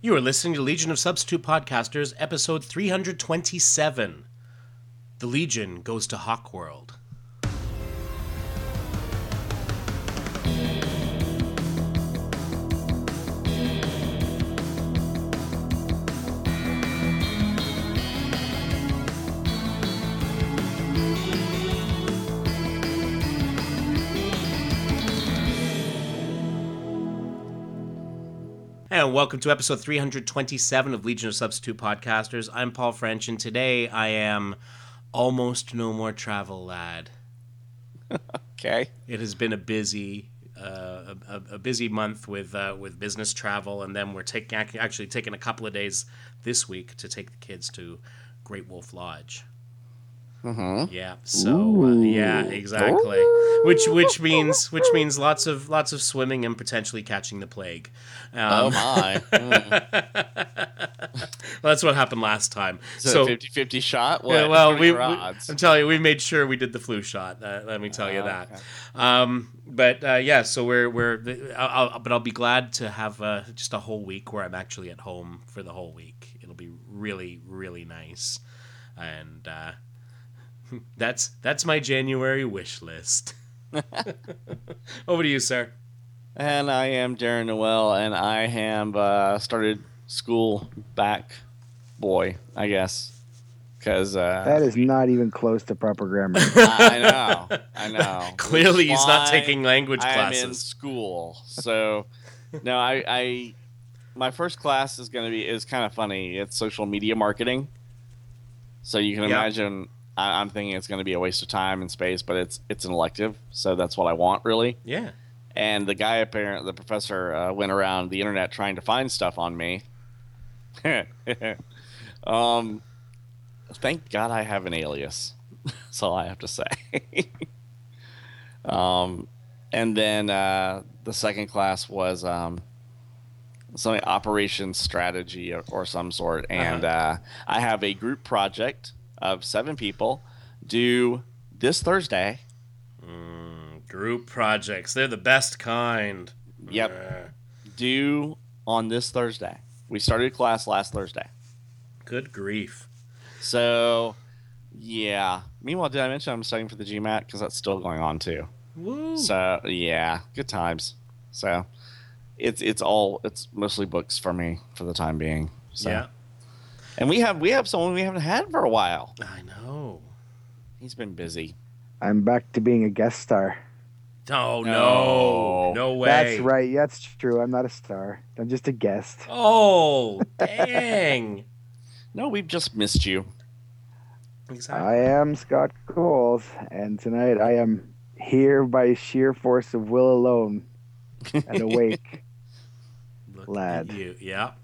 You are listening to Legion of Substitute Podcasters, episode 327. The Legion goes to Hawkworld. And welcome to episode 327 of Legion of Substitute Podcasters. I'm Paul French, and today I am almost no more travel lad. Okay. It has been a busy month with business travel, and then we're actually taking a couple of days this week to take the kids to Great Wolf Lodge. Mm-hmm. Yeah. So yeah, exactly. Ooh. Which means lots of swimming and potentially catching the plague. Oh my. Well, that's what happened last time. So 50-50 shot? What? Yeah, well, odds? I'm telling you, we made sure we did the flu shot. Let me tell you that. Okay. Yeah. So I'll be glad to have just a whole week where I'm actually at home for the whole week. It'll be really, really nice, and that's my January wish list. Over to you, sir. And I am Darren Noel, and I have started school back, boy, I guess. Because that is not even close to proper grammar. I know. Clearly, he's not taking language classes. I'm in school, so no. My first class is kind of funny. It's social media marketing, so you can imagine. I'm thinking it's going to be a waste of time and space, but it's an elective, so that's what I want, really. Yeah. And the professor went around the internet trying to find stuff on me. Thank God I have an alias. That's all I have to say. And then the second class was something operations strategy or some sort, and I have a group project of 7 people due this Thursday. Group projects. They're the best kind. Yep. Due on this Thursday. We started class last Thursday. Good grief. So, yeah. Meanwhile, did I mention I'm studying for the GMAT? Because that's still going on, too. Woo. So, yeah. Good times. So, it's mostly books for me for the time being. So. Yeah. And we have someone we haven't had for a while. I know. He's been busy. I'm back to being a guest star. Oh, no way. That's right. That's true. I'm not a star. I'm just a guest. Oh, dang. No, we've just missed you. Exactly. I am Scott Coles, and tonight I am here by sheer force of will alone and awake. Look lad. at you. Yeah.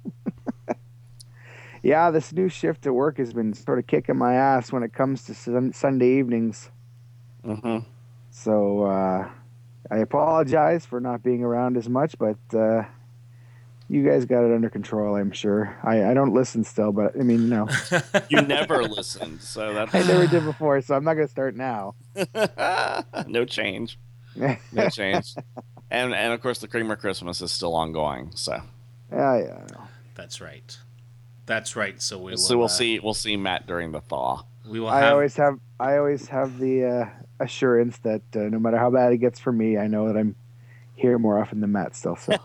Yeah, this new shift at work has been sort of kicking my ass when it comes to Sunday evenings. Mm-hmm. So I apologize for not being around as much, but you guys got it under control, I'm sure. I don't listen still, but I mean, no. You never listened, so that's... I never did before, so I'm not going to start now. No change. No change. And of course, the Kramer Christmas is still ongoing, so... Yeah. That's right. That's right. So we'll see Matt during the thaw. We will. I always have the assurance that no matter how bad it gets for me, I know that I'm here more often than Matt still. So.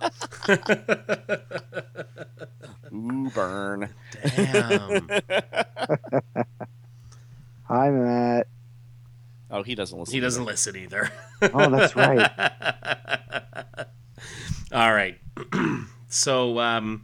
Ooh, burn. Damn. Hi, Matt. Oh, he doesn't listen. He doesn't listen either. Oh, that's right. All right. So, have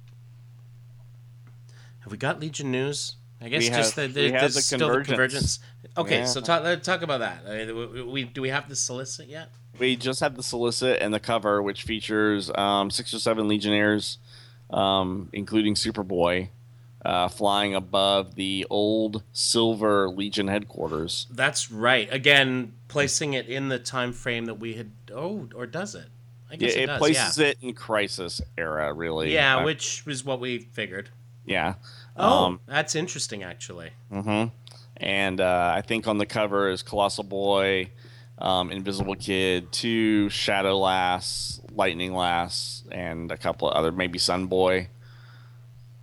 we got Legion news? I guess there's still the convergence. Okay, yeah. So talk about that. Do we have the solicit yet? We just have the solicit and the cover, which features 6 or 7 Legionnaires, including Superboy, flying above the old Silver Legion headquarters. That's right. Again, placing it in the time frame that we had. Oh, or does it? I guess it does. Places it in Crisis era, really. Yeah, which is what we figured. Yeah. That's interesting, actually. Mm-hmm. And I think on the cover is Colossal Boy, Invisible Kid, 2 Shadow Lass, Lightning Lass, and a couple of other, maybe Sun Boy.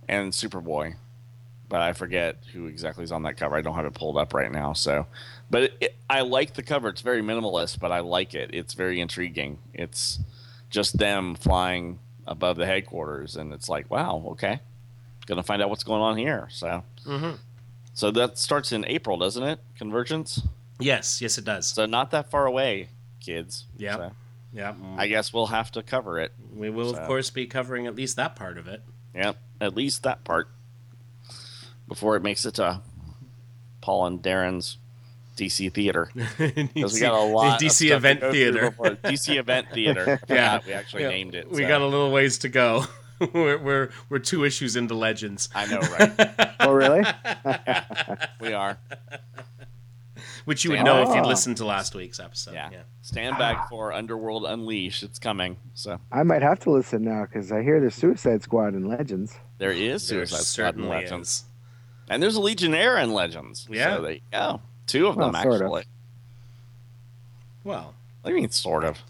and Superboy, but I forget who exactly is on that cover. I don't have it pulled up right now. So, but I like the cover. It's very minimalist, but I like it. It's very intriguing. It's just them flying above the headquarters, and it's like, wow, okay, gonna find out what's going on here. So, so that starts in April, doesn't it? Convergence. Yes, it does. So not that far away, kids. Yeah, So yeah. I guess we'll have to cover it. We will, of course, be covering at least that part of it. Yep, at least that part before it makes it to Paul and Darren's DC Theater, because we got a lot DC of Event Theater. DC Event Theater. Yeah, we actually named it. We got a little ways to go. we're 2 issues into Legends. I know, right? Oh, really? We are. Which you would know if you'd listened to last week's episode. Yeah. Stand back for Underworld Unleashed. It's coming. So I might have to listen now because I hear there's Suicide Squad in Legends. there is Suicide Squad in certainly Legends, is. and there's a Legionnaire in Legends. Yeah. So there you go. 2 of them Well, sort of. actually. Well, I mean, sort of.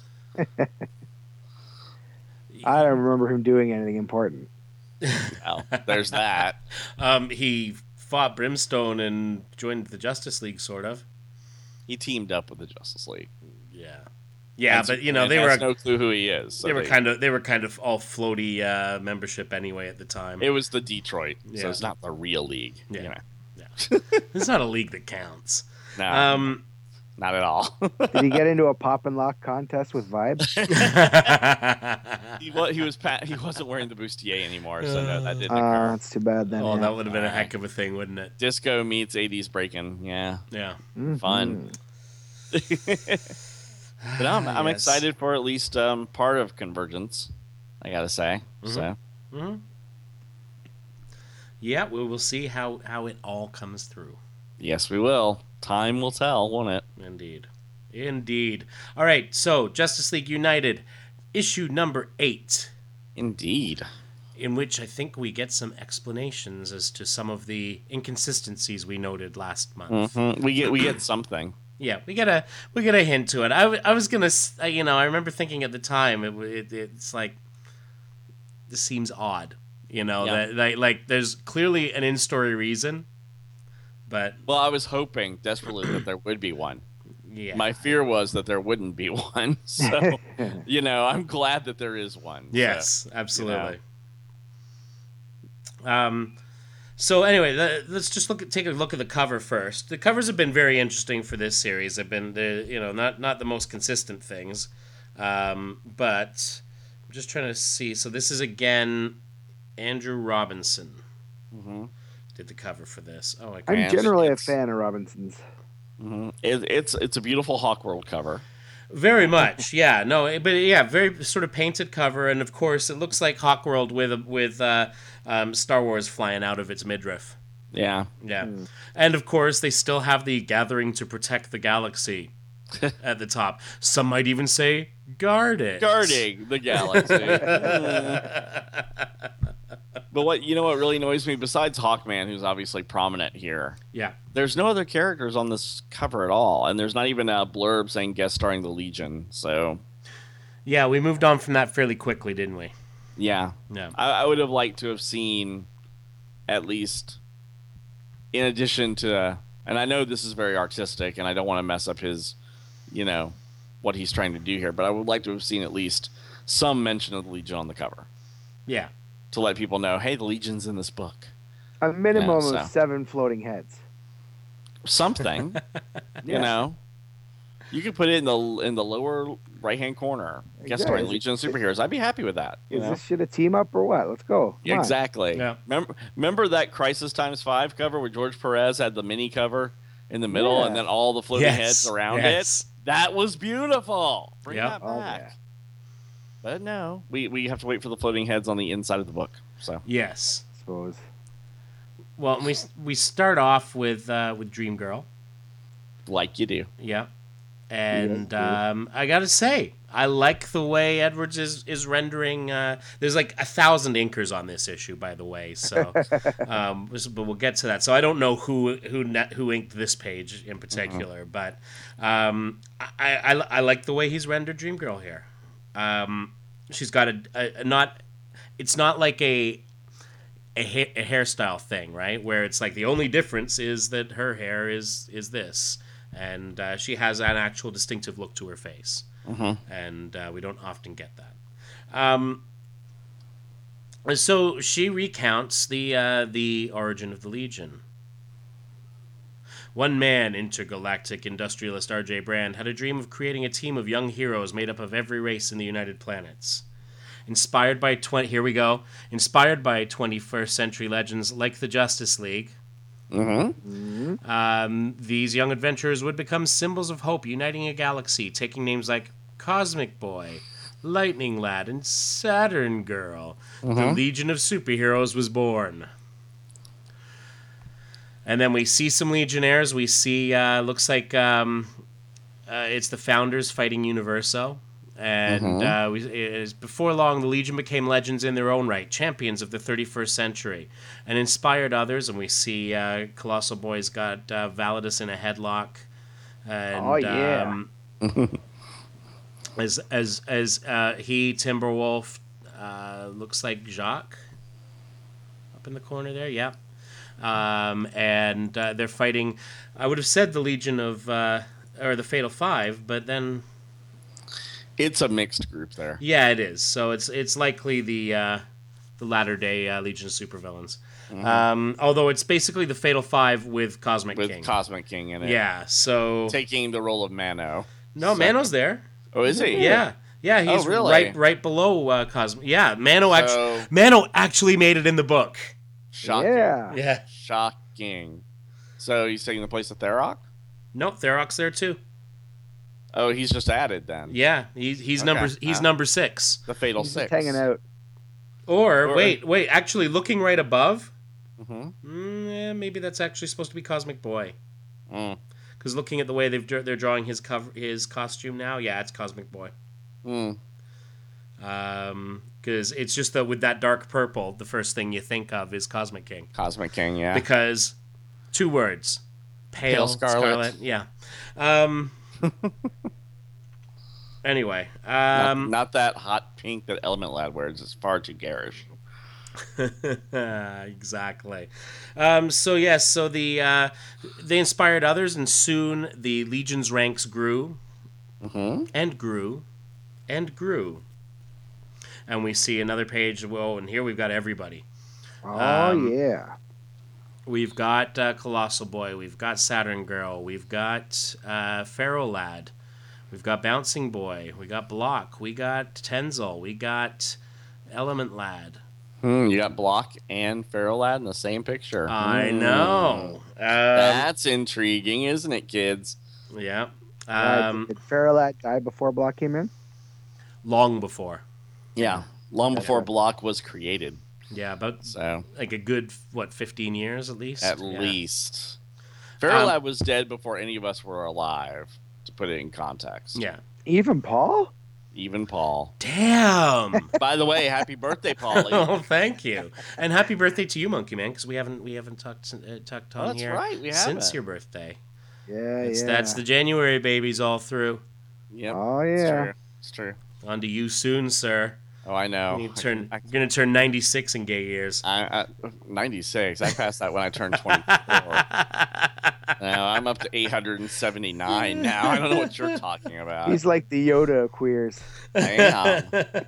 I don't remember him doing anything important. Well, there's that. he fought Brimstone and joined the Justice League, sort of. He teamed up with the Justice League. Yeah, And but Superman they were has no clue who he is. So they were kind of all floaty membership anyway at the time. It was the Detroit, Yeah. so it's not the real league. Yeah. You know. Yeah. It's not a league that counts. No, not at all. Did he get into a pop and lock contest with Vibe? He wasn't wearing the bustier anymore, so no, that didn't occur. That's too bad then. Oh, yeah. that would have been a heck of a thing, wouldn't it? Disco meets 80s breaking. Yeah, Yeah. fun. But I'm Yes. excited for at least part of Convergence, I gotta say. So Yeah, we will see how it all comes through. yes, we will. Time will tell, won't it? Indeed. All right, so Justice League United, issue number 8. Indeed. In which I think we get some explanations as to some of the inconsistencies we noted last month. We get something. Yeah, we get a hint to it. I was gonna, I remember thinking at the time it's like this seems odd, that like there's clearly an in-story reason, but Well, I was hoping desperately that there would be one. yeah, My fear was that there wouldn't be one. So, I'm glad that there is one. yes, absolutely. So anyway, let's just take a look at the cover first. The covers have been very interesting for this series. They've been, not the most consistent things, but I'm just trying to see. So this is again Andrew Robinson did the cover for this. Oh, I'm generally a fan of Robinson's. It's a beautiful Hawkworld cover. Very much, yeah. No, but yeah, very sort of painted cover, and of course, it looks like Hawkworld with Star Wars flying out of its midriff. Yeah. Yeah, and of course, they still have the gathering to protect the galaxy at the top. Some might even say guarding the galaxy. But what really annoys me, besides Hawkman, who's obviously prominent here, Yeah, there's no other characters on this cover at all, and there's not even a blurb saying guest starring the Legion. So yeah, we moved on from that fairly quickly, didn't we? yeah, Yeah. I would have liked to have seen at least, in addition to, and I know this is very artistic, and I don't want to mess up his, what he's trying to do here, but I would like to have seen at least some mention of the Legion on the cover Yeah. to let people know, hey, the Legion's in this book. A minimum Yeah, of 7 floating heads. Something, you could put it in the lower right hand corner. Guest starring Legion of Superheroes. I'd be happy with that. Is this shit a team up or what? Let's go. Come on. Exactly. Yeah. Remember that Crisis Times 5 cover where George Perez had the mini cover in the middle Yeah. and then all the floating Yes. heads around Yes. it? That was beautiful. Bring Yep. that Oh, back. yeah. But no, we have to wait for the floating heads on the inside of the book. So Yes. I suppose. Well, we start off with Dream Girl. like you do. Yeah. And Yes, I gotta say, I like the way Edwards is rendering. There's like 1,000 inkers on this issue, by the way. So, but we'll get to that. So I don't know who inked this page in particular, but I like the way he's rendered Dream Girl here. She's got a not. It's not like a hairstyle thing, right? Where it's like the only difference is that her hair is this, and she has an actual distinctive look to her face, and we don't often get that. So she recounts the origin of the Legion. One man, intergalactic industrialist R.J. Brand, had a dream of creating a team of young heroes made up of every race in the United Planets. Inspired by 21st century legends like the Justice League, these young adventurers would become symbols of hope, uniting a galaxy, taking names like Cosmic Boy, Lightning Lad, and Saturn Girl. The Legion of Superheroes was born. And then we see some Legionnaires. We see, looks like it's the Founders fighting Universo. And before long, the Legion became legends in their own right, champions of the 31st century, and inspired others. And we see Colossal Boy's got Validus in a headlock. And, as he, Timberwolf, looks like Jacques up in the corner there, yeah. And they're fighting, I would have said the Legion of, or the Fatal Five, but then... It's a mixed group there. Yeah, it is. So it's likely the latter-day Legion of Supervillains. Although it's basically the Fatal Five with Cosmic King. With Cosmic King in it. Yeah, so... Taking the role of Mano. No, Mano's there. Oh, is he? Yeah. Yeah, he's really? right below Cosmic. Yeah, Mano actually made it in the book. Shocking. Yeah. Shocking. So he's taking the place of Tharok? Nope, Tharok's there too. Oh, he's just added then. Yeah, he's number 6. The Fatal He's Six. just hanging out. Or wait, actually looking right above. Yeah, maybe that's actually supposed to be Cosmic Boy. Because looking at the way they're drawing his costume now, yeah, it's Cosmic Boy. Because it's just that with that dark purple, the first thing you think of is Cosmic King. Cosmic King, yeah. Because 2 words, pale scarlet. Yeah. Anyway, not that hot pink that Element Lad wears. It's far too garish. Exactly. So they inspired others, and soon the Legion's ranks grew, and grew, and grew. And we see another page. Whoa! And here we've got everybody. Oh yeah. We've got Colossal Boy. We've got Saturn Girl. We've got Pharaoh Lad. We've got Bouncing Boy. We got Block. We got Tenzil. We got Element Lad. You got Block and Pharaoh Lad in the same picture. I know. That's intriguing, isn't it, kids? Yeah. Did Pharaoh Lad die before Block came in? Long before. Yeah, long before Block was created. Yeah, about like a good 15 years at least. At least. Pharaoh Lad was dead before any of us were alive. To put it in context. Yeah. Even Paul? Even Paul. Damn. By the way, happy birthday, Paulie. Oh, thank you, and happy birthday to you, Monkey Man, because we haven't talked on here. Right, we since your birthday. Yeah, That's the January babies all through. Yep. Oh yeah. It's true. On to you soon, sir. Oh, I know. You're going to turn 96 in gay years. 96. I passed that when I turned 24. Now I'm up to 879 now. I don't know what you're talking about. He's like the Yoda of queers. I am.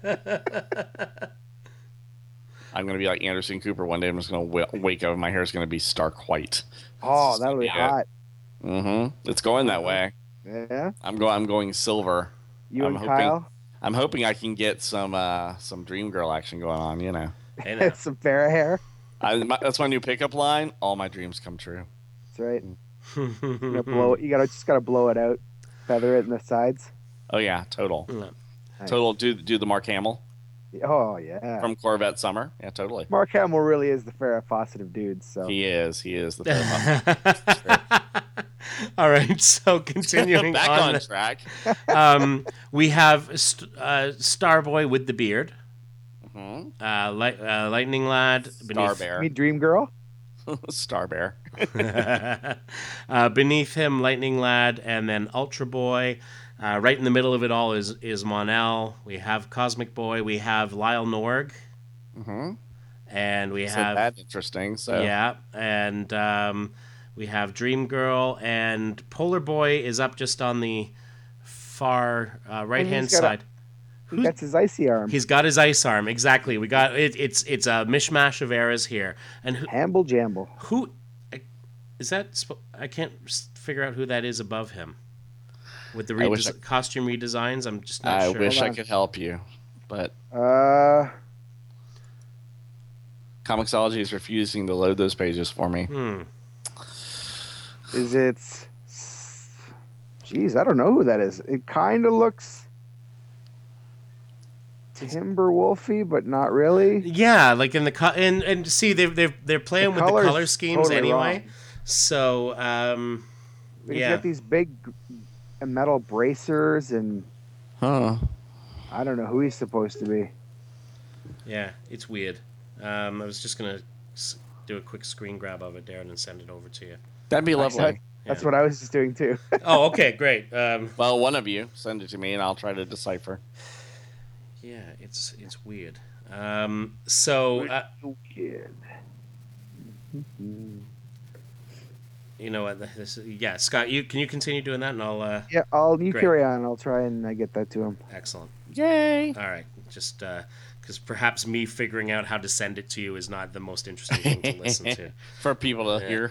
I'm going to be like Anderson Cooper one day. I'm just going to wake up and my hair is going to be stark white. Oh, that'll be hot. It's going that way. Yeah. I'm going silver. Kyle? I'm hoping I can get some Dream Girl action going on, you know. Some Farrah hair. That's my new pickup line. All my dreams come true. That's right. You just gotta blow it out, feather it in the sides. Oh yeah, total. Nice. Total. Do the Mark Hamill. Oh yeah. From Corvette Summer. Yeah, totally. Mark Hamill really is the Farrah Fawcett of dudes. So he is the Farrah Fawcett. All right, so continuing back on track. We have Starboy with the beard. Lightning Lad. Starbear. Me Dream Girl. Starbear. Beneath him, Lightning Lad, and then Ultra Boy. Right in the middle of it all is Mon-El. We have Cosmic Boy. We have Lyle Norg. and we So have that's interesting. So yeah, and we have Dream Girl, and Polar Boy is up just on the far right And hand side. He got his icy arm. He's got his ice arm, exactly. We got it. It's a mishmash of eras here, and Hamble Jamble. who is that? I can't figure out who that is above him with the costume redesigns. I'm just not sure. I wish I could help you, but Comixology is refusing to load those pages for me. Is it? Jeez, I don't know who that is. It kind of looks Timberwolfy, but not really. Yeah, like in the and see they're playing with the color schemes totally anyway. Wrong. So he's got these big metal bracers and I don't know who he's supposed to be. Yeah, it's weird. I was just gonna do a quick screen grab of it, Darren, and send it over to you. That'd be lovely. That's what I was just doing too. Oh, okay, great. Well, one of you send it to me, and I'll try to decipher. Yeah, it's weird. Weird. You know what? Scott, can you continue doing that, and I'll. You carry on. I'll try and get that to him. Excellent. Yay! All right, just because perhaps me figuring out how to send it to you is not the most interesting thing to listen to for people to hear.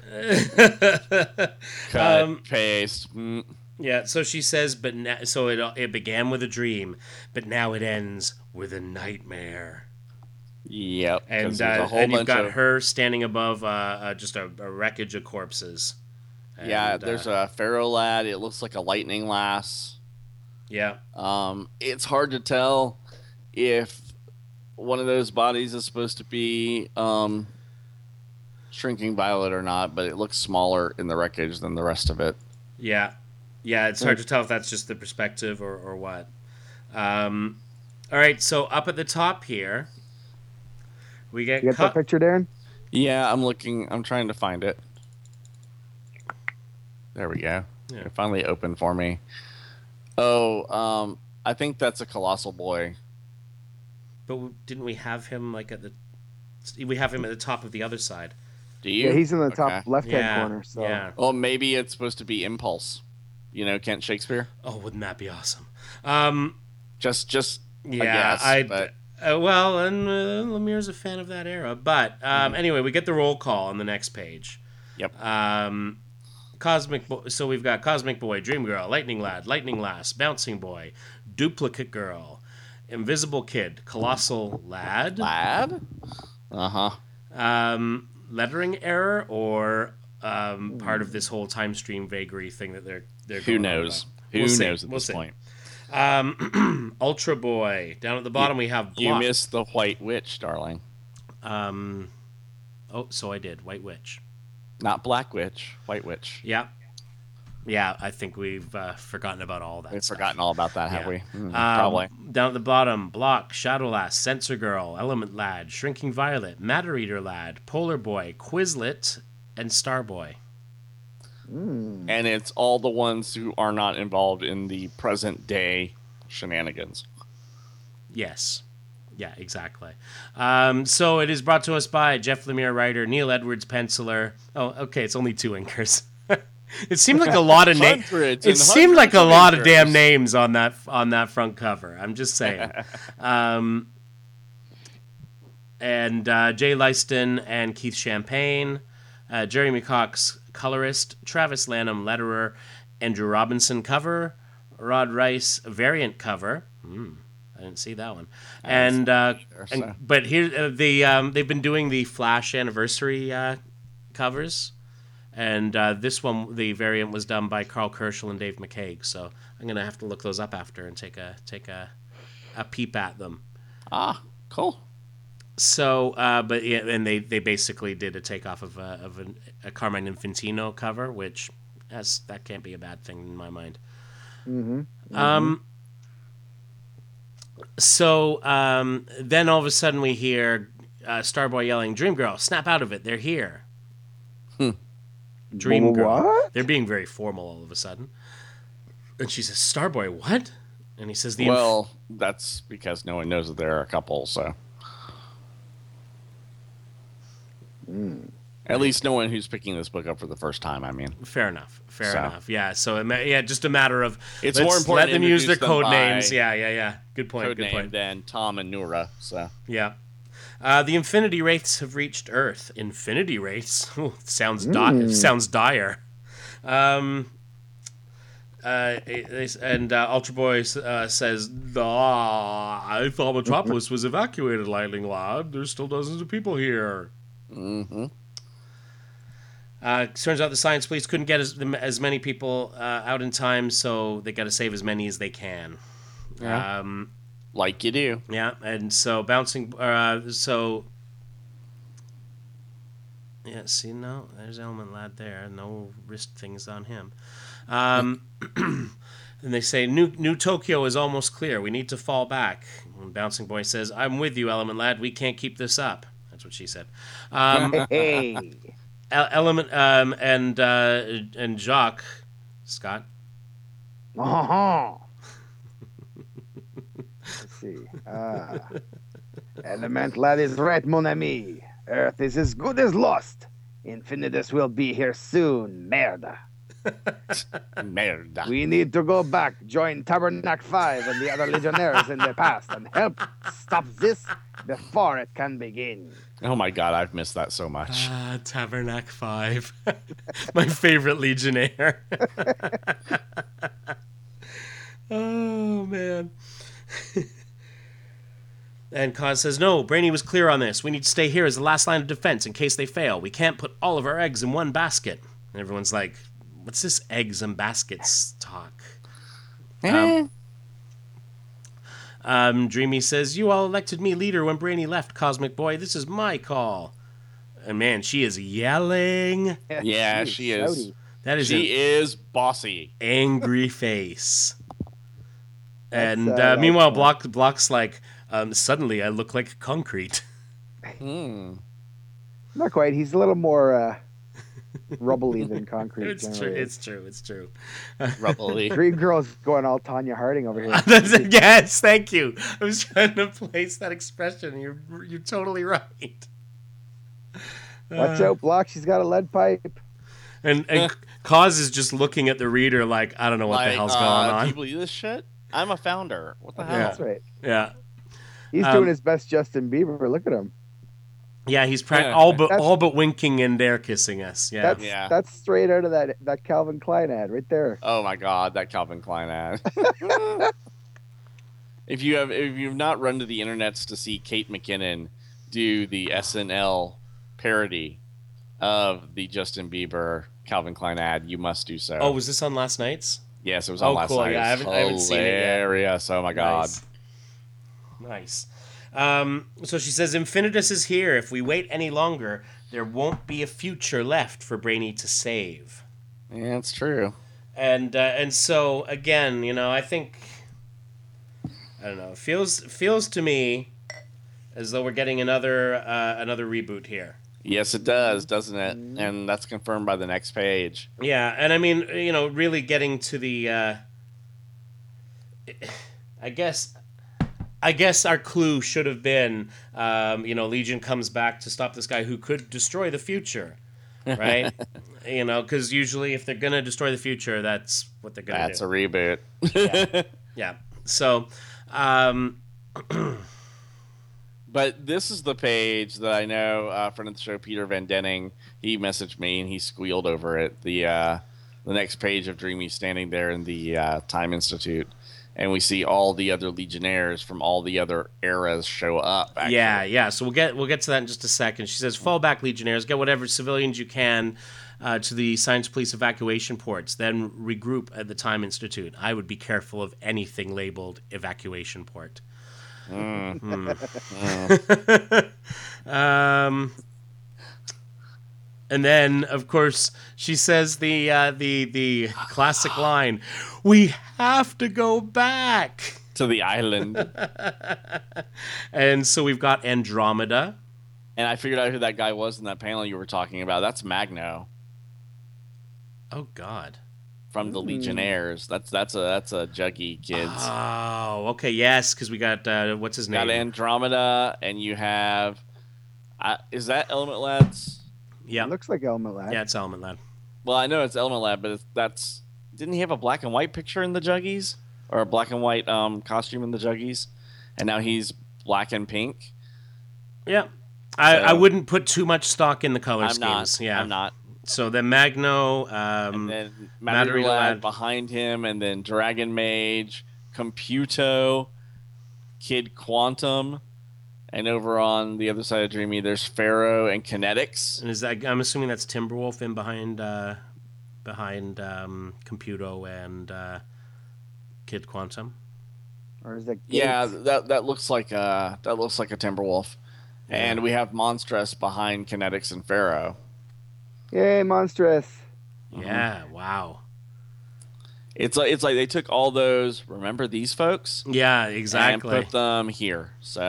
Cut, paste. Yeah, so she says, so it began with a dream, but now it ends with a nightmare. Yep. And you've got her standing above just a wreckage of corpses. And, there's a Pharaoh lad. It looks like a lightning lass. Yeah. It's hard to tell if one of those bodies is supposed to be Shrinking Violet or not, but it looks smaller in the wreckage than the rest of it. Yeah. Yeah, it's hard to tell if that's just the perspective or what. All right, so up at the top here, we get... You get that picture, Darren? Yeah, I'm looking. I'm trying to find it. There we go. Yeah. It finally opened for me. Oh, I think that's a Colossal Boy. But didn't we have him like at the... We have him at the top of the other side. Do you? Yeah, he's in the top left-hand corner. So. Yeah. Well, maybe it's supposed to be Impulse. You know, Kent Shakespeare. Oh, wouldn't that be awesome? Just yeah, well, and Lemire's a fan of that era. But anyway, we get the roll call on the next page. Yep. So we've got Cosmic Boy, Dream Girl, Lightning Lad, Lightning Lass, Bouncing Boy, Duplicate Girl, Invisible Kid, Colossal Lad. Lettering error or part of this whole time stream vagary thing that they're who knows? Who knows at this point? Ultra Boy. Down at the bottom we have Block. You missed the White Witch, darling. So I did. White Witch. Not Black Witch. White Witch. Yeah. Yeah, I think we've forgotten about all that. We've forgotten all about that, have we? Probably. Down at the bottom, Block, Shadow Lass, Sensor Girl, Element Lad, Shrinking Violet, Matter Eater Lad, Polar Boy, Quizlet, and Starboy. And it's all the ones who are not involved in the present day shenanigans. Yes. Yeah, exactly. So it is brought to us by Jeff Lemire, writer, Neil Edwards, penciler. Oh, okay, it's only 2 inkers. It seemed like a lot of names. It seemed like a lot of damn names on that front cover. I'm just saying. And Jay Leiston and Keith Champagne, Jeremy Cox, colorist, Travis Lanham, letterer, Andrew Robinson, cover, Rod Rice, variant cover. I didn't see that one. But here they've been doing the Flash anniversary covers. And this one, the variant was done by Carl Kerschel and Dave McCaig. So I'm gonna have to look those up after and take a peep at them. Ah, cool. So, but yeah, and they basically did a takeoff of a Carmine Infantino cover, which that can't be a bad thing in my mind. So then all of a sudden we hear Starboy yelling, "Dream Girl, snap out of it! They're here." Dream Girl. What? They're being very formal all of a sudden. And she says, "Starboy, what?" And he says, "Well, that's because no one knows that they're a couple, so." At least no one who's picking this book up for the first time. I mean, fair enough. Yeah. So just a matter of it's more important. Let them use their code names. Yeah. Good point. Good point. Than Tom and Nura. So yeah. The Infinity Wraiths have reached Earth. Infinity Wraiths? Sounds dire. And Ultra Boy says, I thought Metropolis was evacuated, Lightning Lad. There's still dozens of people here. Mm-hmm. Turns out the Science Police couldn't get as many people out in time, so they got to save as many as they can. Yeah. Like you do. Yeah, and so see, no, there's Element Lad there. No wrist things on him. And they say, New Tokyo is almost clear. We need to fall back. And Bouncing Boy says, I'm with you, Element Lad. We can't keep this up. That's what she said. Hey. Element and Jacques, Scott. Let's see. Element Lad is right, mon ami. Earth is as good as lost. Infinitus will be here soon. Merda. Merda. We need to go back, join Tabernacle 5 and the other Legionnaires in the past, and help stop this before it can begin. Oh my god, I've missed that so much. Tabernacle 5. My favorite Legionnaire. Oh, man. And Kaz says, no, Brainy was clear on this. We need to stay here as the last line of defense in case they fail. We can't put all of our eggs in one basket. And everyone's like, what's this eggs and baskets talk? Dreamy says, you all elected me leader when Brainy left, Cosmic Boy. This is my call. And man, she is yelling. Yeah, she is. She is bossy. Angry face. And meanwhile, Block's like, suddenly I look like concrete. Not quite. He's a little more rubbly than concrete. It's true. Rubbly. Dream Girl's going all Tanya Harding over here. Yes, thank you. I was trying to place that expression. You're totally right. Watch out, Block. She's got a lead pipe. And Kaz is just looking at the reader like, I don't know what the hell's going on. Do you believe this shit? I'm a founder. What the hell? That's right. Yeah. He's doing his best Justin Bieber. Look at him. Yeah, he's all but winking and air kissing us. Yeah. That's straight out of that Calvin Klein ad right there. Oh my god, that Calvin Klein ad. If you've not run to the internets to see Kate McKinnon do the SNL parody of the Justin Bieber Calvin Klein ad, you must do so. Oh, was this on last night's? Yes, it was on last night. Yeah, I haven't seen it yet. Hilarious. Oh my god. Nice. So she says, Infinitus is here. If we wait any longer, there won't be a future left for Brainy to save. Yeah, it's true. And so again, I think, I don't know. It feels to me as though we're getting another reboot here. Yes, it does, doesn't it? And that's confirmed by the next page. Yeah, and I mean, really getting to the, I guess our clue should have been, Legion comes back to stop this guy who could destroy the future, right? Because usually if they're going to destroy the future, that's what they're going to do. That's a reboot. Yeah. So, but this is the page that I know, friend of the show, Peter Van Denning, he messaged me and he squealed over it. The next page of Dreamy standing there in the Time Institute. And we see all the other Legionnaires from all the other eras show up. Actually. Yeah. So we'll get to that in just a second. She says, fall back, Legionnaires. Get whatever civilians you can to the Science Police evacuation ports. Then regroup at the Time Institute. I would be careful of anything labeled evacuation port. And then, of course, she says the classic line, "We have to go back to the island." And so we've got Andromeda. And I figured out who that guy was in that panel you were talking about. That's Magno. Oh God. From the Legionnaires. That's a Juggy, kids. Oh, okay, yes, because we got what's his name? Got Andromeda, and you have Is that Element Lab's? Yeah. It looks like Element Lad. Yeah, it's Element Lad. Well, I know it's Element Lab, but that's didn't he have a black and white picture in the Juggies, or a black and white costume in the Juggies, and now he's black and pink. Yeah, I wouldn't put too much stock in the color schemes. Yeah, I'm not. So then Magno, And then Matarita Lad Lad. behind him, and then Dragon Mage, Computo, Kid Quantum, and over on the other side of Dreamy, there's Pharaoh and Kinetics. And is that? I'm assuming that's Timberwolf in behind Computo and Kid Quantum. Or is that Yeah, that looks like a Timberwolf. Yeah. And we have Monstress behind Kinetics and Pharaoh. Yay, Monstress. Yeah, wow. It's like they took all those. Remember these folks? Yeah, exactly. And put them here.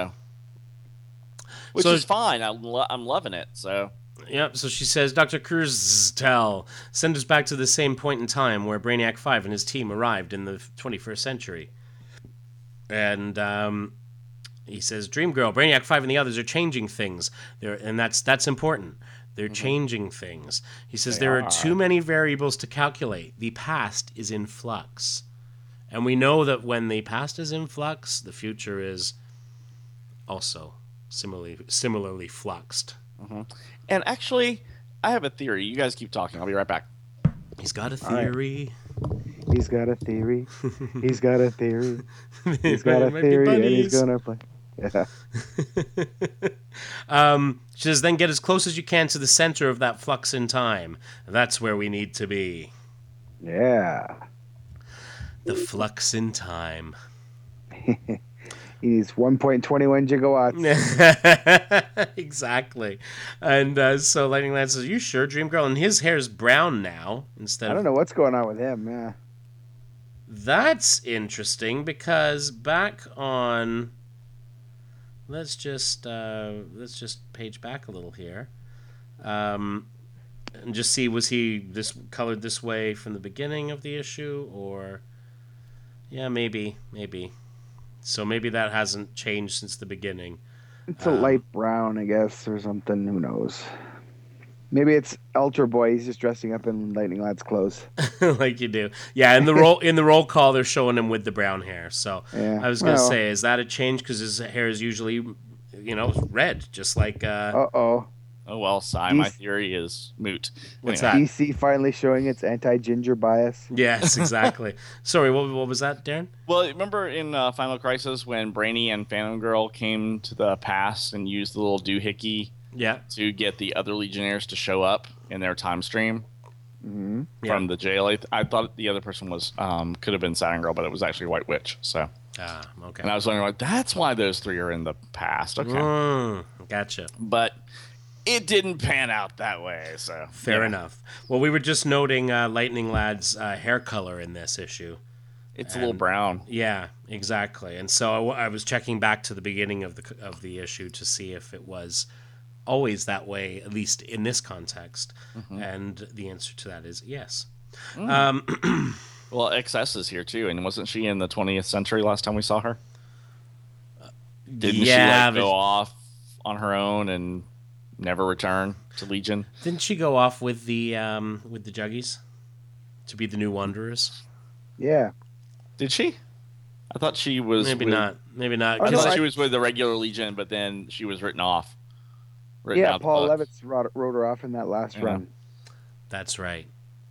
Which is fine. I'm loving it. So. Yep, so she says, Dr. Kurztel, send us back to the same point in time where Brainiac 5 and his team arrived in the 21st century. And he says, Dream Girl, Brainiac 5 and the others are changing things. And that's important. They're changing things. He says, there are too many variables to calculate. The past is in flux. And we know that when the past is in flux, the future is also similarly fluxed. Mm-hmm. And actually, I have a theory. You guys keep talking. I'll be right back. He's got a theory. He's got a theory. He's got a theory. He's got a Might be theory, and bunnies. he's gonna play. Yeah. She says, then get as close as you can to the center of that flux in time. That's where we need to be. Yeah. The flux in time. He needs 1.21 gigawatts. Exactly. And so Lightning Lad says, you sure, Dream Girl? And his hair's brown now instead I don't know what's going on with him. Yeah. That's interesting because back on... Let's just page back a little here. And just see, was he colored this way from the beginning of the issue? Or... Yeah, maybe. So maybe that hasn't changed since the beginning. It's a light brown, I guess, or something. Who knows? Maybe it's Ultra Boy. He's just dressing up in Lightning Lad's clothes. Like you do. Yeah, in the roll call, they're showing him with the brown hair. So Yeah. I was going to say, is that a change? Because his hair is usually, red, just like... Uh-oh. Oh, well, my theory is moot. What's Anyway. that? DC finally showing its anti-ginger bias. Yes, exactly. Sorry, what was that, Darren? Well, remember in Final Crisis when Brainy and Phantom Girl came to the past and used the little doohickey Yeah. to get the other Legionnaires to show up in their time stream Mm-hmm. from the jail? I thought the other person was could have been Saturn Girl, but it was actually White Witch. So, Okay. and I was wondering, that's why those three are in the past. Okay, Gotcha. but it didn't pan out that way. So Fair enough. Well, we were just noting Lightning Lad's hair color in this issue. It's a little brown. Yeah, exactly. And so I was checking back to the beginning of the issue to see if it was always that way, at least in this context. Mm-hmm. And the answer to that is yes. Well, XS is here too, and wasn't she in the 20th century last time we saw her? Didn't she go off on her own and never return to Legion? Didn't she go off with the Juggies to be the new Wanderers? Yeah. Did she? I thought she was. Maybe not. I no, thought she was with the regular Legion, but then she was written off. Yeah, Paul Levitz wrote her off in that last run. That's right.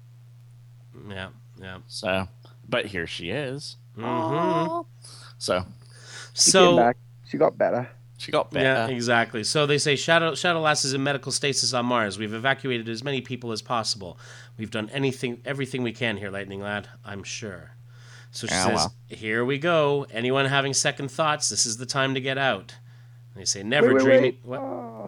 Yeah. So, but here she is. Mm-hmm. So She came back. She got better. she got better. Yeah, exactly. So they say Shadow Lass is in medical stasis on Mars. We've evacuated as many people as possible. We've done everything we can here, Lightning Lad, I'm sure. So she says, Here we go. Anyone having second thoughts, this is the time to get out. And they say, never dreaming. Wait. Oh.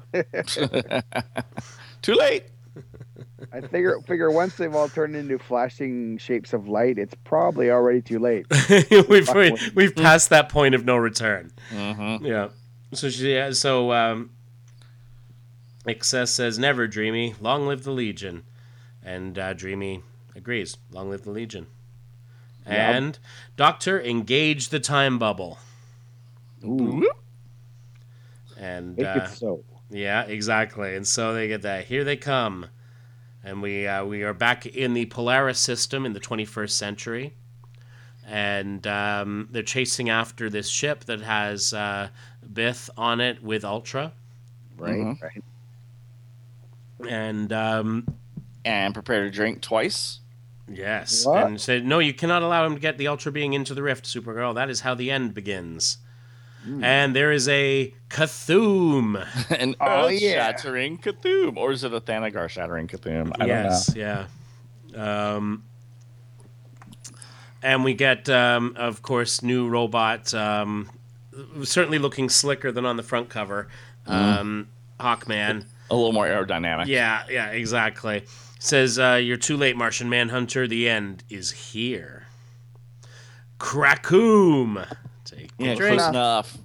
Too late. I figure once they've all turned into flashing shapes of light, it's probably already too late. we've passed that point of no return. Mm-hmm. Yeah. So Excess says, never, Dreamy. Long live the Legion. And Dreamy agrees. Long live the Legion. And Doctor, engage the time bubble. Ooh. And Make it so. Yeah, exactly. And so they get that. Here they come. And we are back in the Polaris system in the 21st century. And they're chasing after this ship that has Bith on it with Ultra. Right, right. And prepare to drink twice. yes. What? And said, no, you cannot allow him to get the Ultra being into the rift, Supergirl. That is how the end begins. And there is a Cthulhu. An earth-shattering Cthulhu. Or is it a Thanagar-shattering Cthulhu? I don't know. Yeah. And we get, of course, new robot, certainly looking slicker than on the front cover, Hawkman. A little more aerodynamic. Yeah, exactly. Says, you're too late, Martian Manhunter. The end is here. Crackoom! Take a drink. Close enough.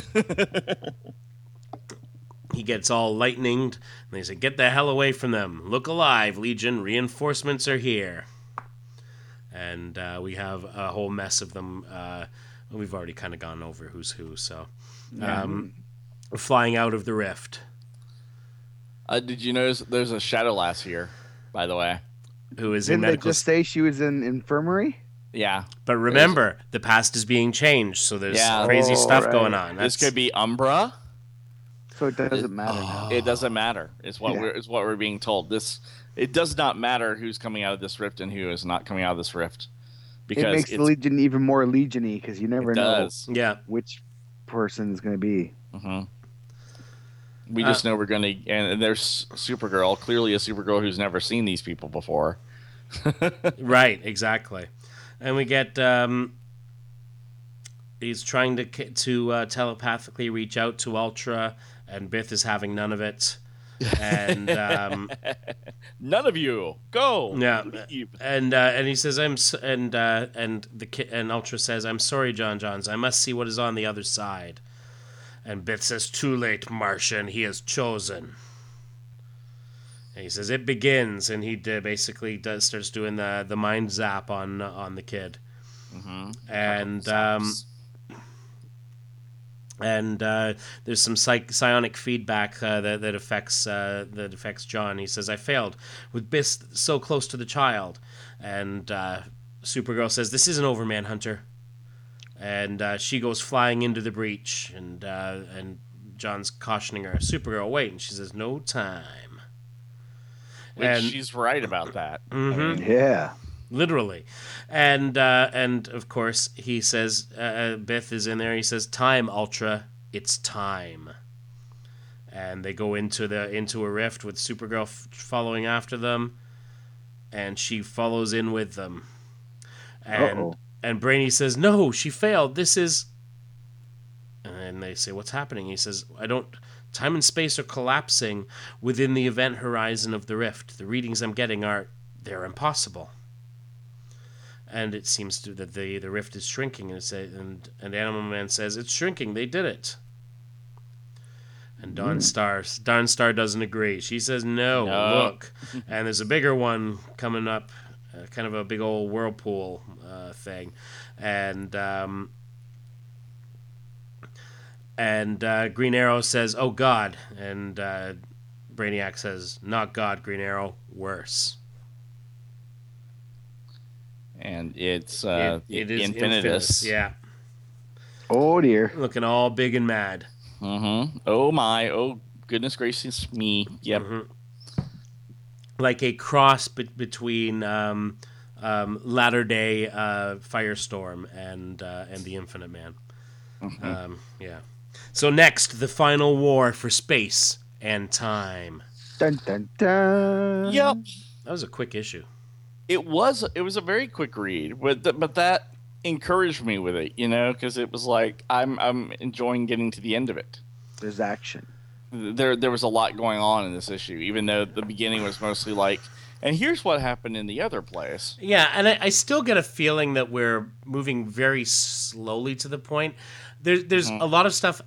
He gets all lightninged, and they say, get the hell away from them. Look alive, Legion. Reinforcements are here. And we have a whole mess of them. We've already kind of gone over who's who, so... flying out of the rift. Did you notice there's a Shadowlass here, by the way? Who is in Didn't they medical... just say she was in infirmary? Yeah. But remember, the past is being changed, so there's crazy stuff going on. This could be Umbra. So it doesn't matter now. It doesn't matter. It's what we're being told. It does not matter who's coming out of this rift and who is not coming out of this rift. Because it makes the Legion even more Legion-y because you never know which person's going to be. Mm-hmm. We just know we're going to... And there's Supergirl, clearly a Supergirl who's never seen these people before. Right, exactly. And we get... he's trying to telepathically reach out to Ultra, and Bith is having none of it. And none of you go. Yeah, and he says and Ultra says, I'm sorry, John Johns, I must see what is on the other side. And Bith says, too late, Martian, he has chosen. And he says, it begins, and he basically starts doing the mind zap on the kid. And there's some psionic feedback that affects John. He says, I failed with Bith so close to the child. And Supergirl says, this isn't over, Manhunter. And she goes flying into the breach. And John's cautioning her, Supergirl, wait. And she says, no time. Which she's right about that. Yeah. Literally. And of course, he says, Bith is in there, he says, time, Ultra, it's time. And they go into a rift with Supergirl following after them, and she follows in with them. And Brainy says, no, she failed, this is... And they say, what's happening? He says, time and space are collapsing within the event horizon of the rift. The readings I'm getting they're impossible. And it seems that the rift is shrinking, and Animal Man says, it's shrinking, they did it. And Dawnstar doesn't agree. She says, no, look. And there's a bigger one coming up, kind of a big old whirlpool thing. And Green Arrow says, oh, God. And Brainiac says, not God, Green Arrow, worse. And it's it is Infinitus. Yeah. Oh, dear. Looking all big and mad. Mm-hmm. Oh, my. Oh, goodness gracious me. Yep. Mm-hmm. Like a cross between latter-day Firestorm and the Infinite Man. Mm-hmm. Yeah. So next, the final war for space and time. Dun, dun, dun. Yep. That was a quick issue. It was a very quick read, but that encouraged me with it, because it was like I'm enjoying getting to the end of it. There's action. There was a lot going on in this issue, even though the beginning was mostly like, and here's what happened in the other place. Yeah, and I still get a feeling that we're moving very slowly to the point. There's a lot of stuff.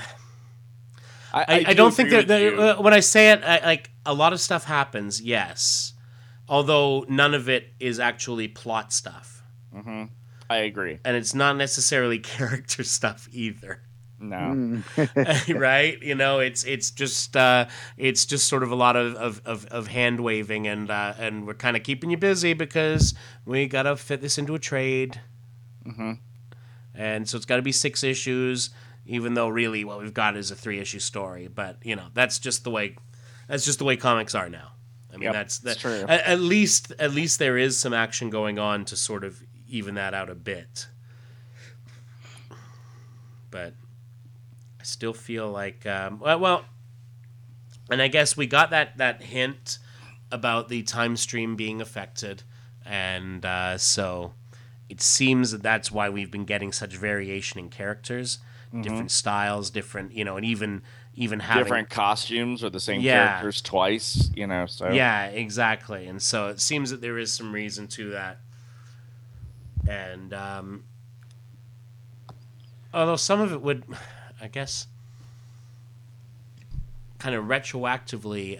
I don't think that when I say it, like a lot of stuff happens, yes. Although none of it is actually plot stuff. Mm-hmm. I agree. And it's not necessarily character stuff either. No. Right? You know, it's just sort of a lot of hand waving, and we're kind of keeping you busy because we gotta fit this into a trade. Mm-hmm. And so it's got to be 6 issues, even though really what we've got is a 3-issue story. But you know, that's just the way comics are now. I mean, that's true. At least there is some action going on to sort of even that out a bit. But I still feel like well, and I guess we got that hint about the time stream being affected, and so it seems that's why we've been getting such variation in characters, different styles, different, you know, and even having different costumes or the same characters twice, you know. So yeah, exactly. And so it seems that there is some reason to that, and although some of it would, I guess, kind of retroactively,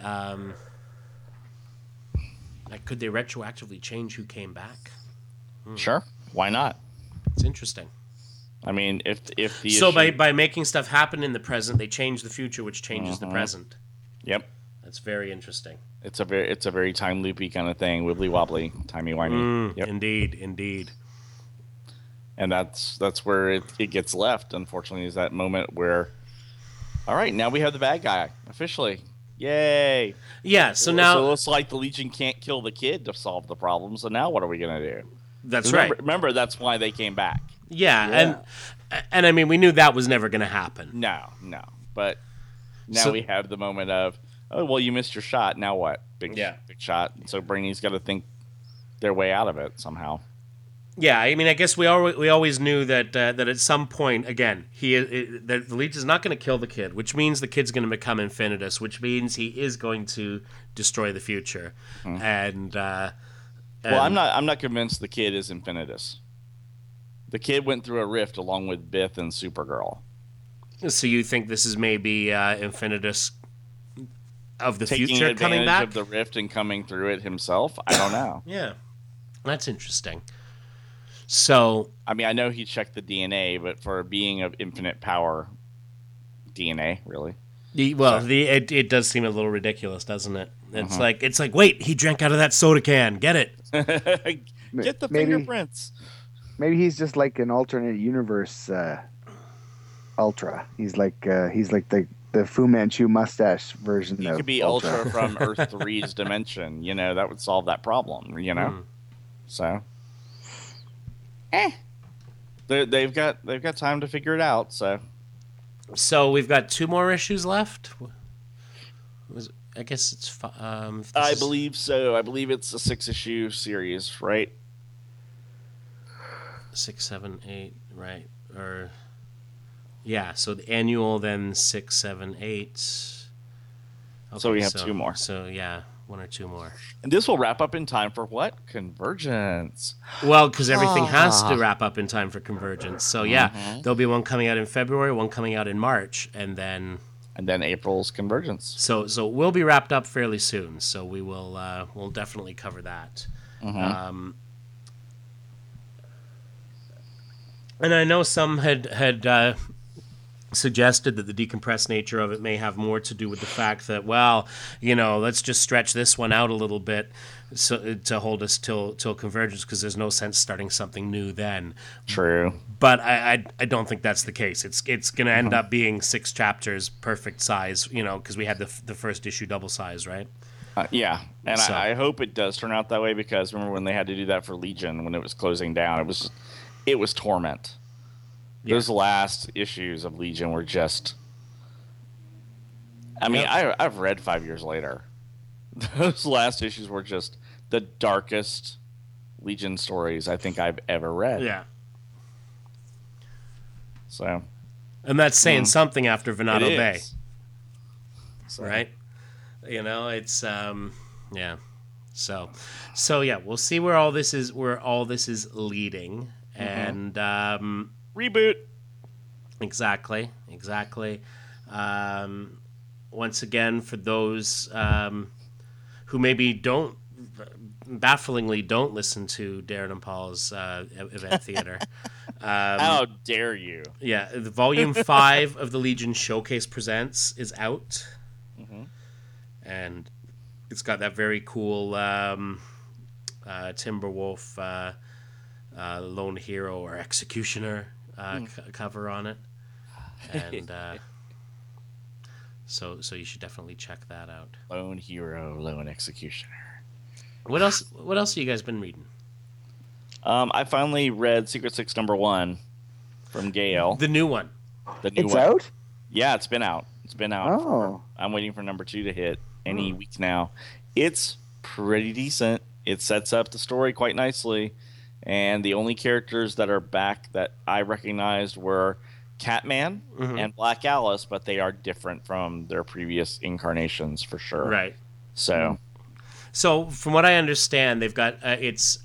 like, could they retroactively change who came back? Sure, why not? It's interesting. I mean, if the so issue... by making stuff happen in the present, they change the future, which changes the present. Yep, that's very interesting. It's a very time loopy kind of thing, wibbly wobbly, timey wimey. Yep. Indeed. And that's where it gets left. Unfortunately, is that moment where, all right, now we have the bad guy officially. Yay! Yeah. So now it looks like the Legion can't kill the kid to solve the problem. So now what are we gonna do? That's right. Remember, that's why they came back. Yeah. And I mean, we knew that was never going to happen. No. But now we have the moment of, oh, well, you missed your shot. Now what? Big shot. So Brainy's got to think their way out of it somehow. Yeah, I mean, I guess we always knew that at some point, again, the Legion is not going to kill the kid, which means the kid's going to become Infinitus, which means he is going to destroy the future. And well, I'm not convinced the kid is Infinitus. The kid went through a rift along with Bith and Supergirl. So you think this is maybe Infinitus of the taking future coming back? Of the rift and coming through it himself? I don't know. Yeah, that's interesting. So I mean, I know he checked the DNA, but for being of infinite power, DNA really. It does seem a little ridiculous, doesn't it? It's like wait, he drank out of that soda can. Get it? Get the fingerprints. Maybe he's just like an alternate universe Ultra. He's like the Fu Manchu mustache version. He could be Ultra from Earth 3's dimension. You know, that would solve that problem. You know, so they've got time to figure it out. So we've got 2 more issues left. I guess it's. I believe so. I believe it's a 6-issue series, right? 6, 7, 8, right? Or yeah. So the annual, then 6, 7, 8. Okay, so we have 2 more. So yeah, 1 or 2 more. And this will wrap up in time for what? Convergence. Well, because everything has to wrap up in time for Convergence. So yeah, there'll be one coming out in February, one coming out in March, and then April's Convergence. So it will be wrapped up fairly soon. So we will we'll definitely cover that. And I know some had suggested that the decompressed nature of it may have more to do with the fact that, well, you know, let's just stretch this one out a little bit so to hold us till Convergence, because there's no sense starting something new then. True. But I don't think that's the case. It's going to end up being 6 chapters, perfect size, you know, because we had the first issue double size, right? Yeah, and so. I hope it does turn out that way, because remember when they had to do that for Legion when it was closing down, it was torment. Yeah. Those last issues of Legion were just... I mean, I've read 5 years later. Those last issues were just the darkest Legion stories I think I've ever read. Yeah. So... And that's saying something after Venado Bay. Right? You know, it's... yeah. So yeah, we'll see where all this is leading. And reboot. Exactly. Once again, for those who maybe don't bafflingly don't listen to Darren and Paul's event theater. How dare you? Yeah, the Volume 5 of the Legion Showcase Presents is out. And it's got that very cool Timberwolf Lone Hero or Executioner cover on it. And so you should definitely check that out. Lone Hero, Lone Executioner. What else have you guys been reading? I finally read Secret Six #1 from Gale. The new one. It's out? Yeah, it's been out. Oh. I'm waiting for #2 to hit any week now. It's pretty decent. It sets up the story quite nicely. And the only characters that are back that I recognized were Catman and Black Alice, but they are different from their previous incarnations for sure. Right. So from what I understand, they've got it's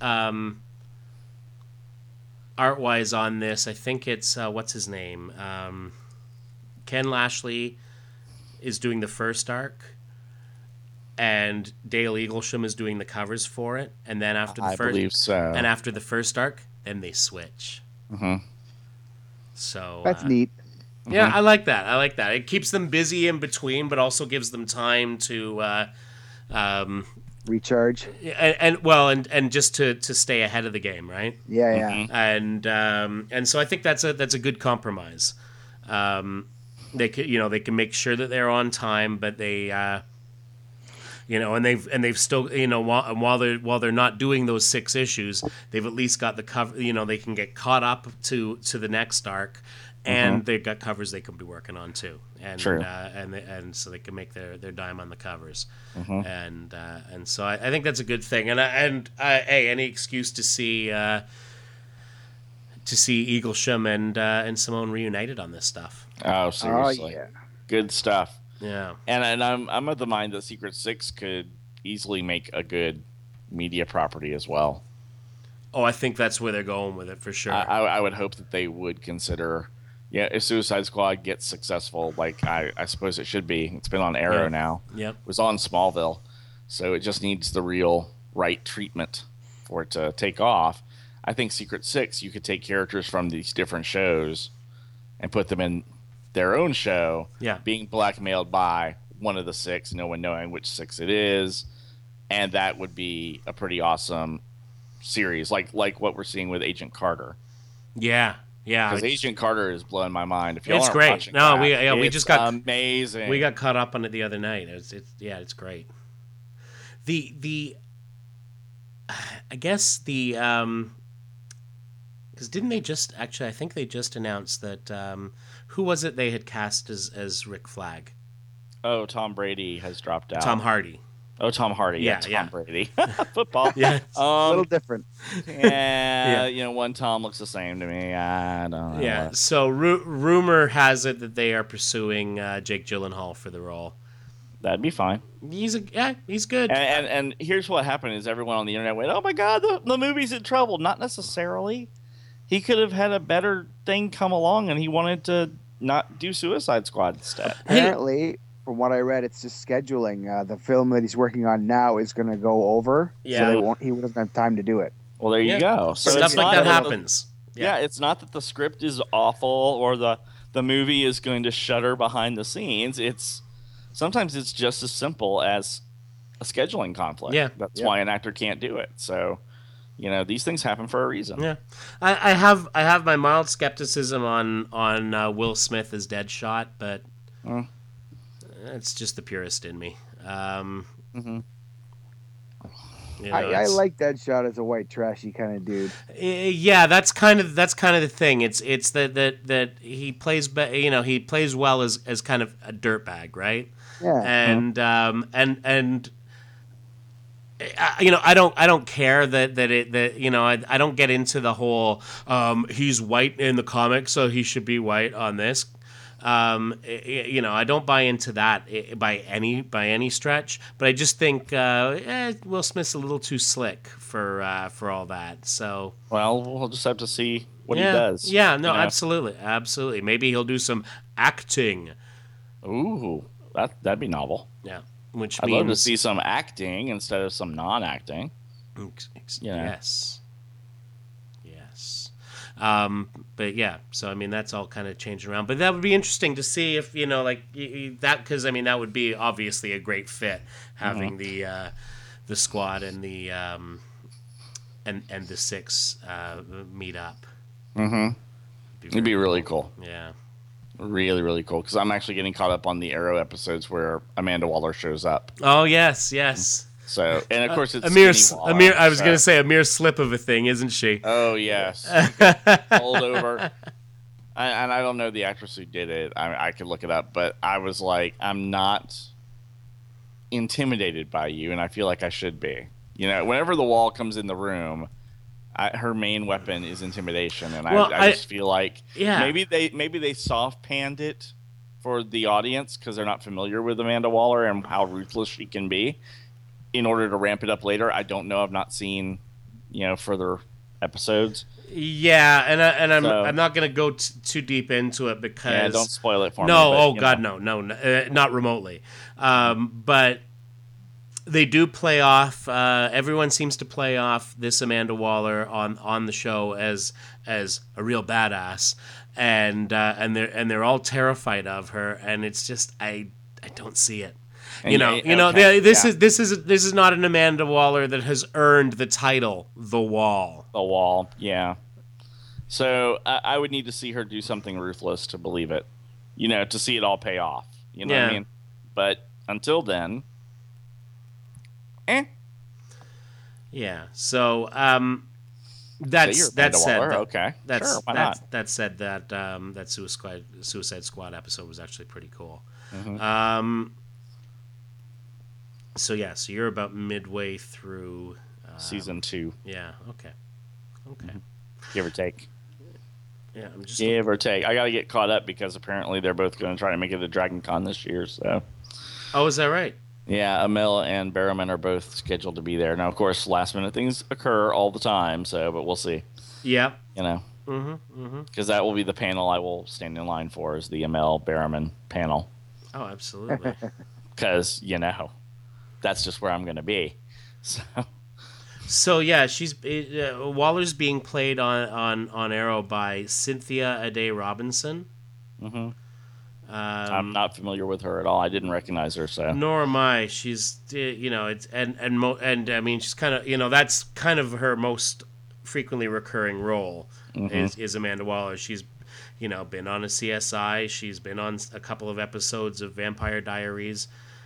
art-wise on this. I think it's what's his name? Ken Lashley is doing the first arc, and Dale Eaglesham is doing the covers for it. And then after I believe so. And after the first arc, then they switch. So That's neat. Yeah, I like that. It keeps them busy in between, but also gives them time to Recharge. and just to stay ahead of the game, right? Yeah. And so I think that's a good compromise. They can make sure that they're on time, but they and they've still while they're not doing those 6 issues, they've at least got the cover. They can get caught up to the next arc, and they've got covers they can be working on too. And True. And so they can make their dime on the covers. And so I think that's a good thing. And hey, any excuse to see Eaglesham and Simone reunited on this stuff. Oh, seriously. Oh, yeah. Good stuff. Yeah. And I'm of the mind that Secret Six could easily make a good media property as well. Oh, I think that's where they're going with it for sure. I would hope that they would consider, if Suicide Squad gets successful, like I suppose it should be. It's been on Arrow now. Yep. It was on Smallville, so it just needs the real right treatment for it to take off. I think Secret Six, you could take characters from these different shows and put them in their own show, being blackmailed by one of the 6, no one knowing which 6 it is, and that would be a pretty awesome series, like what we're seeing with Agent Carter. Yeah. Because Agent Carter is blowing my mind. If y'all it's aren't great. watching No, that, we just got amazing. We got caught up on it the other night. It's great. I guess because didn't they just actually? I think they just announced that who was it they had cast as Rick Flag? Oh, Tom Brady has dropped out. Tom Hardy. Oh, Tom Hardy. Yeah, Tom Brady. Football. Yeah, A little different. One Tom looks the same to me. I don't know. Yeah. So rumor has it that they are pursuing Jake Gyllenhaal for the role. That'd be fine. He's good. And here's what happened: is everyone on the internet went, "Oh my God, the movie's in trouble." Not necessarily. He could have had a better thing come along, and he wanted to not do Suicide Squad instead. Apparently, from what I read, it's just scheduling. The film that he's working on now is going to go over, so he wouldn't have time to do it. Well, there you go. So stuff like that happens. Yeah, it's not that the script is awful or the movie is going to shudder behind the scenes. Sometimes it's just as simple as a scheduling conflict. Yeah. That's why an actor can't do it. So, these things happen for a reason. Yeah, I have my mild skepticism on Will Smith as Deadshot, but it's just the purist in me. I like Deadshot as a white trashy kind of dude. Yeah, that's kind of the thing. It's that he plays he plays well as kind of a dirtbag, right? Yeah. And I don't care that I don't get into the whole he's white in the comics, so he should be white on this. I don't buy into that by any stretch, but I just think Will Smith's a little too slick for all that. So we'll just have to see what he does. Yeah, no, absolutely. Maybe he'll do some acting. Ooh, that'd be novel. Yeah. which I'd means love to see some acting instead of some non-acting. Yes. But yeah, so I mean that's all kind of changing around. But that would be interesting to see if like that, because I mean that would be obviously a great fit, having the squad and the and the six meet up. It'd be really cool. Yeah. Really, really cool. Because I'm actually getting caught up on the Arrow episodes where Amanda Waller shows up. Oh yes. So, and of course it's a mere. I was going to say a mere slip of a thing, isn't she? Oh yes, pulled over. And I don't know the actress who did it. I could look it up, but I was like, I'm not intimidated by you, and I feel like I should be. Whenever the wall comes in the room, her main weapon is intimidation, and I just feel like maybe they soft panned it for the audience because they're not familiar with Amanda Waller and how ruthless she can be, in order to ramp it up later. I don't know. I've not seen further episodes. Yeah, and I'm not going to go too deep into it because don't spoil it for me. No, no, not remotely. But they do play off. Everyone seems to play off this Amanda Waller on the show as a real badass, and they're all terrified of her, and it's just I don't see it. This is not an Amanda Waller that has earned the title The Wall. The Wall, yeah. So I would need to see her do something ruthless to believe it, to see it all pay off. You know what I mean? But until then, Yeah. So that said, okay. Why not? That said, that Suicide Squad episode was actually pretty cool. So you're about midway through season 2. Yeah. Okay. Give or take. Yeah, I'm just give or take. I got to get caught up because apparently they're both going to try to make it to Dragon Con this year. So. Oh, is that right? Yeah, Amell and Barrowman are both scheduled to be there. Now, of course, last minute things occur all the time. So, but we'll see. Yeah. Because that will be the panel I will stand in line for, is the Amell Barrowman panel. Oh, absolutely. Because that's just where I'm going to be. So yeah, she's Waller's being played on Arrow by Cynthia Ade Robinson. I'm not familiar with her at all. I didn't recognize her. So nor am I. She's it's and I mean she's kind of that's kind of her most frequently recurring role is Amanda Waller. She's been on a CSI. She's been on a couple of episodes of Vampire Diaries.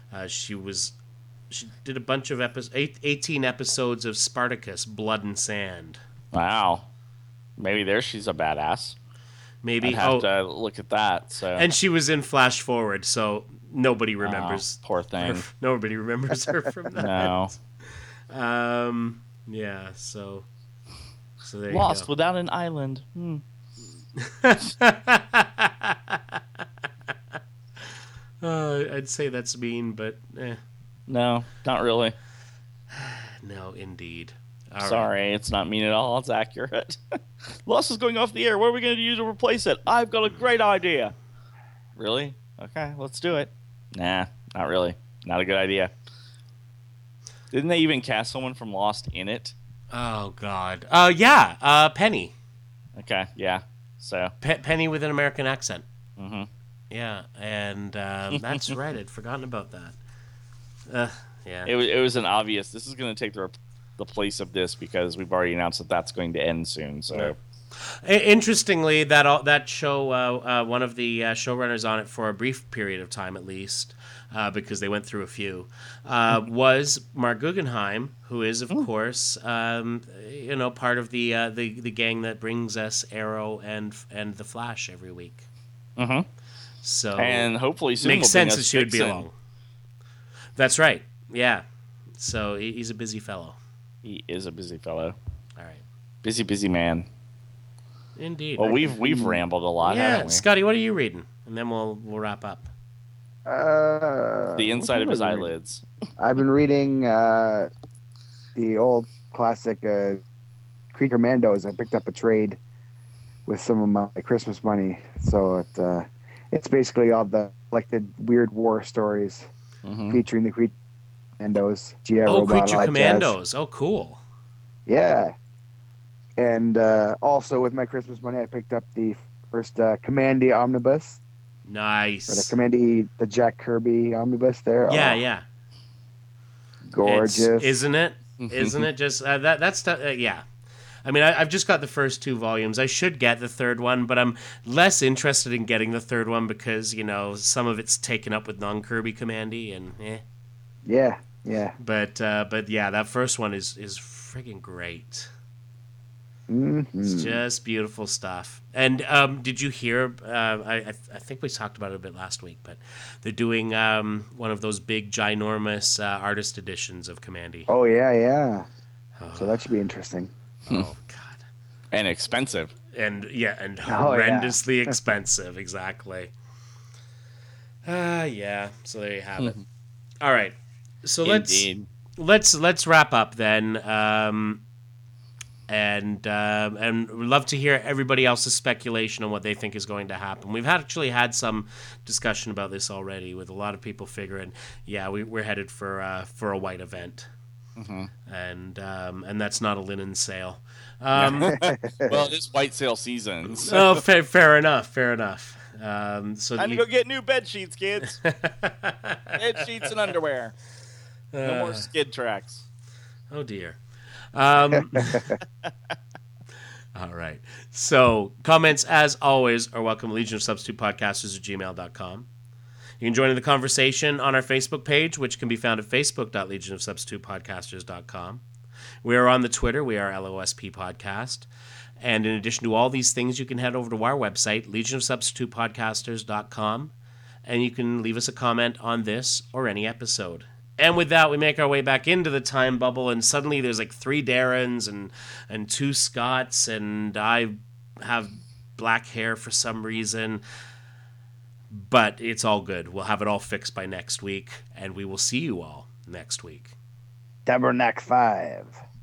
She did a bunch of 18 episodes of Spartacus, Blood and Sand. Wow. Maybe she's a badass. Maybe. I'd have to look at that. So. And she was in Flash Forward, so nobody remembers. Poor thing. Nobody remembers her from that. No. Yeah, so there Lost you go. Without an Island. I'd say that's mean, but No, not really. No, indeed. Sorry, it's not mean at all. It's accurate. Lost is going off the air. What are we going to do to replace it? I've got a great idea. Really? Okay, let's do it. Nah, not really. Not a good idea. Didn't they even cast someone from Lost in it? Oh, God. Yeah, Penny. Okay, yeah. So Penny with an American accent. Yeah, and that's right. I'd forgotten about that. Yeah. It was an obvious. This is going to take the place of this because we've already announced that that's going to end soon. So, interestingly, that show, one of the showrunners on it for a brief period of time at least, because they went through a few, was Mark Guggenheim, who is of course, part of the gang that brings us Arrow and the Flash every week. So and hopefully soon makes sense that she would be along. That's right. Yeah. So he's a busy fellow. He is a busy fellow. All right. Busy man. Indeed. Well, we've rambled a lot, haven't we? Scotty, what are you reading? And then we'll wrap up. The inside of his eyelids. I've been reading the old classic Creeker Mandos. I picked up a trade with some of my Christmas money, so it's basically all the collected weird war stories. featuring the Creature Commandos. Creature Commandos. Oh, cool. Yeah. And also with my Christmas money, I picked up the first Commandy Omnibus. Nice. Or the Commandy, the Jack Kirby Omnibus there. Yeah. Gorgeous. Isn't it? Isn't it just that's yeah. I mean, I've just got the first 2 volumes. I should get the third one, but I'm less interested in getting the third one because, some of it's taken up with non-Kirby Commandy and Yeah. But yeah, that first one is friggin' great. Mm-hmm. It's just beautiful stuff. And did you hear? I think we talked about it a bit last week, but they're doing one of those big, ginormous artist editions of Commandy. Oh yeah. So that should be interesting. Oh God. And expensive. And horrendously expensive. Exactly. Yeah. So there you have it. All right. So let's wrap up then. And we'd love to hear everybody else's speculation on what they think is going to happen. We've actually had some discussion about this already, with a lot of people figuring, we're headed for a white event, and that's not a linen sale. Well, it is white sale season. So. Oh, fair enough. So time to go get new bed sheets, kids. Bed sheets and underwear. No more skid tracks. Oh dear. All right. So comments, as always, are welcome. Legion of Substitute Podcasters at gmail.com. You can join in the conversation on our Facebook page, which can be found at facebook.legionofsubstitutepodcasters.com. We are on the Twitter. We are LOSP Podcast. And in addition to all these things, you can head over to our website, legionofsubstitutepodcasters.com, and you can leave us a comment on this or any episode. And with that, we make our way back into the time bubble, and suddenly there's like 3 Darrens and 2 Scotts, and I have black hair for some reason. But it's all good. We'll have it all fixed by next week, and we will see you all next week. Tabernacle 5.